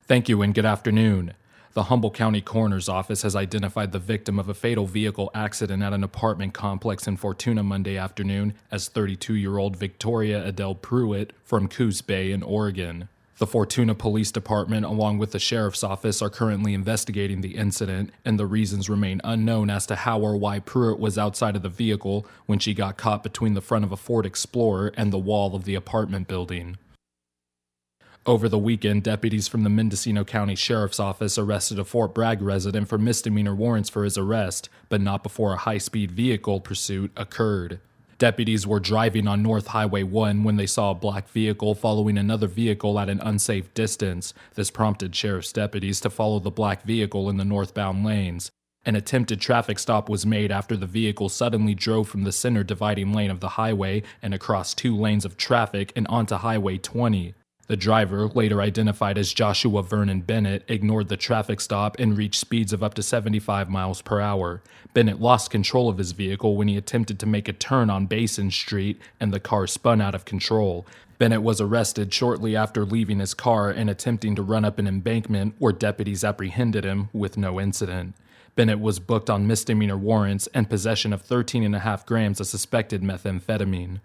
Thank you and good afternoon. The Humboldt County Coroner's Office has identified the victim of a fatal vehicle accident at an apartment complex in Fortuna Monday afternoon as 32-year-old Victoria Adele Pruitt from Coos Bay in Oregon. The Fortuna Police Department, along with the Sheriff's Office, are currently investigating the incident, and the reasons remain unknown as to how or why Pruitt was outside of the vehicle when she got caught between the front of a Ford Explorer and the wall of the apartment building. Over the weekend, deputies from the Mendocino County Sheriff's Office arrested a Fort Bragg resident for misdemeanor warrants for his arrest, but not before a high-speed vehicle pursuit occurred. Deputies were driving on North Highway 1 when they saw a black vehicle following another vehicle at an unsafe distance. This prompted sheriff's deputies to follow the black vehicle in the northbound lanes. An attempted traffic stop was made after the vehicle suddenly drove from the center dividing lane of the highway and across two lanes of traffic and onto Highway 20. The driver, later identified as Joshua Vernon Bennett, ignored the traffic stop and reached speeds of up to 75 miles per hour. Bennett lost control of his vehicle when he attempted to make a turn on Basin Street, and the car spun out of control. Bennett was arrested shortly after leaving his car and attempting to run up an embankment where deputies apprehended him with no incident. Bennett was booked on misdemeanor warrants and possession of 13.5 grams of suspected methamphetamine.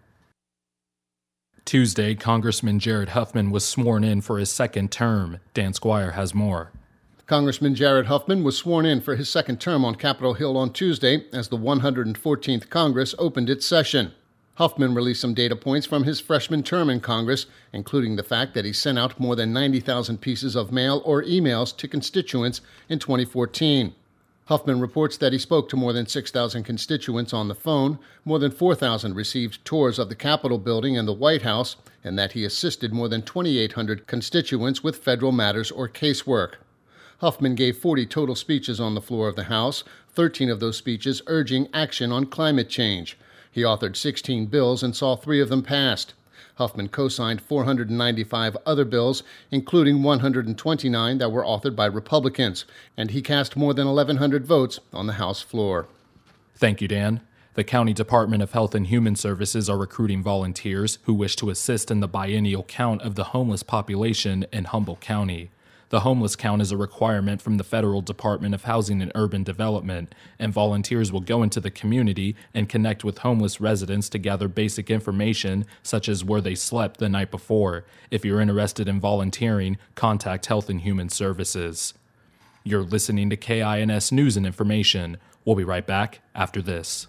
Tuesday, Congressman Jared Huffman was sworn in for his second term. Dan Squire has more. Congressman Jared Huffman was sworn in for his second term on Capitol Hill on Tuesday as the 114th Congress opened its session. Huffman released some data points from his freshman term in Congress, including the fact that he sent out more than 90,000 pieces of mail or emails to constituents in 2014. Huffman reports that he spoke to more than 6,000 constituents on the phone, more than 4,000 received tours of the Capitol building and the White House, and that he assisted more than 2,800 constituents with federal matters or casework. Huffman gave 40 total speeches on the floor of the House, 13 of those speeches urging action on climate change. He authored 16 bills and saw 3 of them passed. Huffman co-signed 495 other bills, including 129 that were authored by Republicans, and he cast more than 1,100 votes on the House floor. Thank you, Dan. The County Department of Health and Human Services are recruiting volunteers who wish to assist in the biennial count of the homeless population in Humboldt County. The homeless count is a requirement from the Federal Department of Housing and Urban Development, and volunteers will go into the community and connect with homeless residents to gather basic information, such as where they slept the night before. If you're interested in volunteering, contact Health and Human Services. You're listening to KINS News and Information. We'll be right back after this.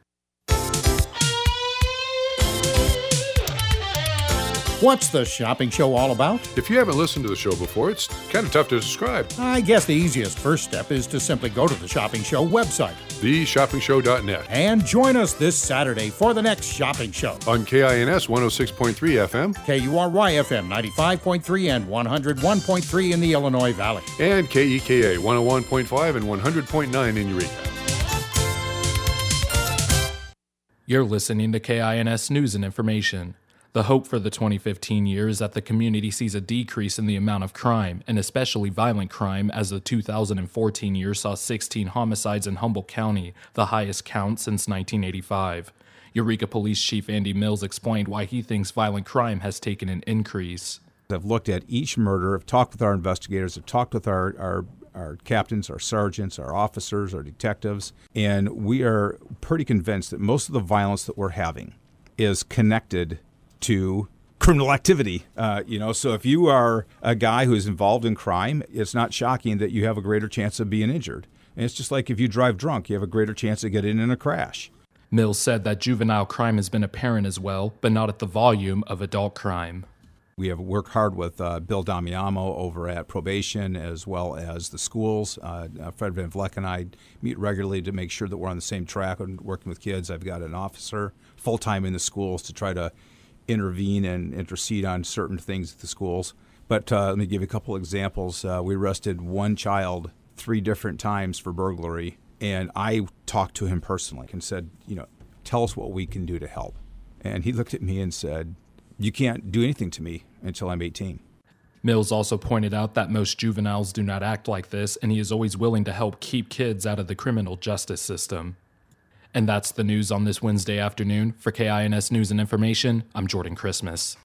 What's the shopping show all about? If you haven't listened to the show before, it's kind of tough to describe. I guess the easiest first step is to simply go to the Shopping Show website. TheShoppingShow.net. And join us this Saturday for the next shopping show. On KINS 106.3 FM. KURY FM 95.3 and 101.3 in the Illinois Valley. And KEKA 101.5 and 100.9 in Eureka. You're listening to KINS News and Information. The hope for the 2015 year is that the community sees a decrease in the amount of crime, and especially violent crime, as the 2014 year saw 16 homicides in Humboldt County, the highest count since 1985. Eureka Police Chief Andy Mills explained why he thinks violent crime has taken an increase. I've looked at each murder, I've talked with our investigators, I've talked with our captains, our sergeants, our officers, our detectives, and we are pretty convinced that most of the violence that we're having is connected to criminal activity. So if you are a guy who's involved in crime, it's not shocking that you have a greater chance of being injured. And it's just like if you drive drunk, you have a greater chance of getting in a crash. Mills said that juvenile crime has been apparent as well, but not at the volume of adult crime. We have worked hard with Bill Damiano over at probation as well as the schools. Fred Van Vleck and I meet regularly to make sure that we're on the same track and working with kids. I've got an officer full-time in the schools to try to intervene and intercede on certain things at the schools. But let me give you a couple examples. We arrested one child 3 different times for burglary, and I talked to him personally and said, tell us what we can do to help. And he looked at me and said, you can't do anything to me until I'm 18. Mills also pointed out that most juveniles do not act like this, and he is always willing to help keep kids out of the criminal justice system. And that's the news on this Wednesday afternoon. For KINS News and Information, I'm Jordan Christmas.